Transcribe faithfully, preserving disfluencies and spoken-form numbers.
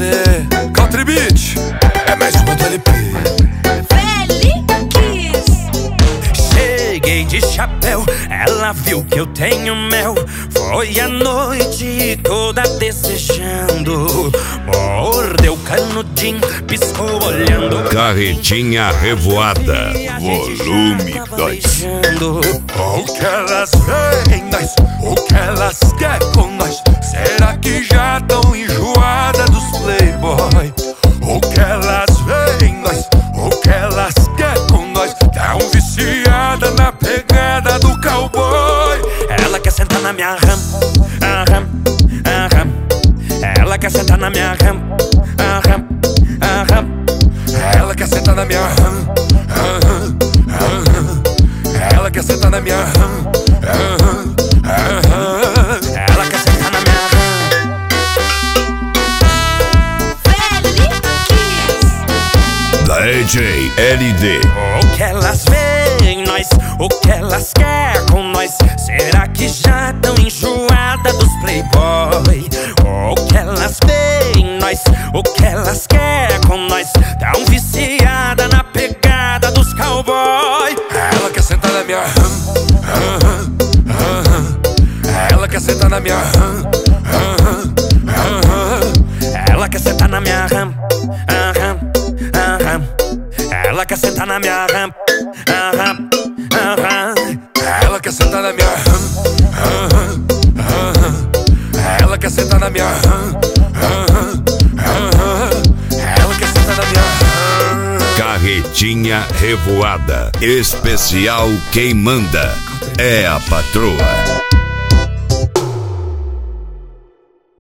você. Country Beach é mais uma do L P. Cheguei de chapéu, ela viu que eu tenho mel. Foi a noite toda desejando. Mordeu canudinho, piscou olhando. Carretinha Revoada, volume dois. O que elas veem nós, o que elas querem com nós? Será que já tão enjoada dos playboy? O que elas veem nós, o que elas querem com nós? Tão viciada na pegada do cowboy. Ela quer sentar na minha ram, aham, aham. Ela quer sentar na minha ram, aham, aham. Ela quer sentar na minha ram, aham, aham. Ela quer sentar na minha ram, aham, aham. Ela quer sentar na minha ram. Da D J L D. O que elas veem em nós, o que elas querem com nós? Será que já tão enjoada dos playboy? O que elas veem em nós, o que elas querem com nós? Tão viciada na pegada dos cowboy. Ela quer sentar na minha ram, aham, aham. Ela quer sentar na minha ram, aham, aham. Ela quer sentar na minha ram, aham, aham. Ela quer sentar na minha ram, aham, aham. Ela quer sentar na minha ram, aham, aham. Ela quer sentar na minha ram, aham, aham. Ela quer sentar na minha ram. Carretinha Revoada, especial quem manda é a patroa.